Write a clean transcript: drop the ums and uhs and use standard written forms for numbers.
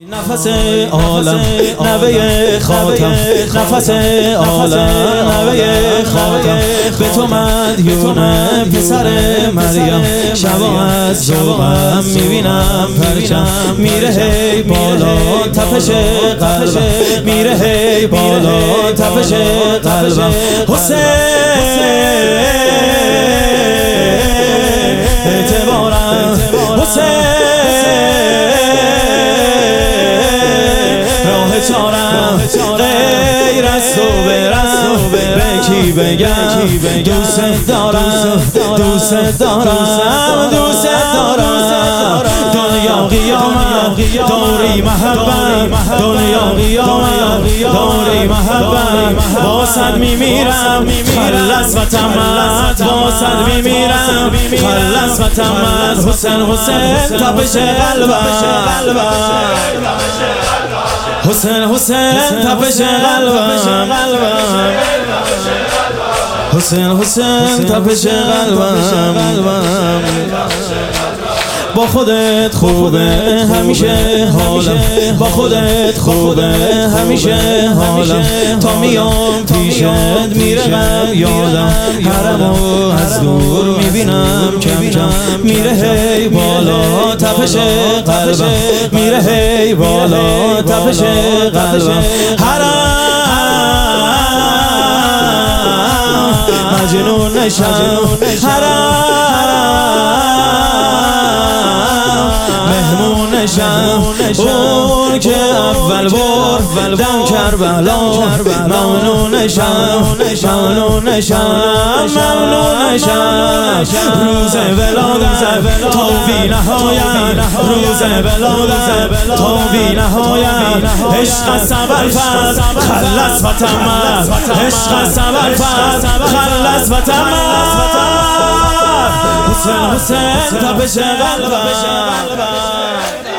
نفس عالم نوه خاتم، نفس عالم نوه خاتم، به تو مدیونم پسر مریم. شبا از ذوقم میبینم پرچم میره هی بالا تپش قلبم، میره هی بالا تپش قلبم. حسین اعتبارم، حسین چارم غیر از تو برم به کی بگم دوست دارم دوست دارم دوست دارم. دنیا قیامت دوری محبت، دنیا قیامت دوری محبت. باسد میمیرم خلص و تمت، باسد میمیرم خلص و تمت. حسین حسین تپش قلبم، حسین حسین تپش قلبم، حسین حسین تپش قلبم. با خودت خوبه همیشه حالم، با خودت خوبه همیشه حالم. تا میام پیشت میره غم یادم، حرمو از دور میبینم کم کم. میره هی بالا تپش قلبم، میره هی بالا تپش قلبم. حرم مجنون نشم، حرم مهمون نشم. اون که اول بار دم کربلا ممنون نشم، ممنون نشم، ممنون نشم. روز ولادت تا بی نهایت، روز ولادت تا بی نهایت. عشق صبر فرد خلص و تمت، عشق صبر فرد خلص و تمت. حسین حسین تپش قلبم.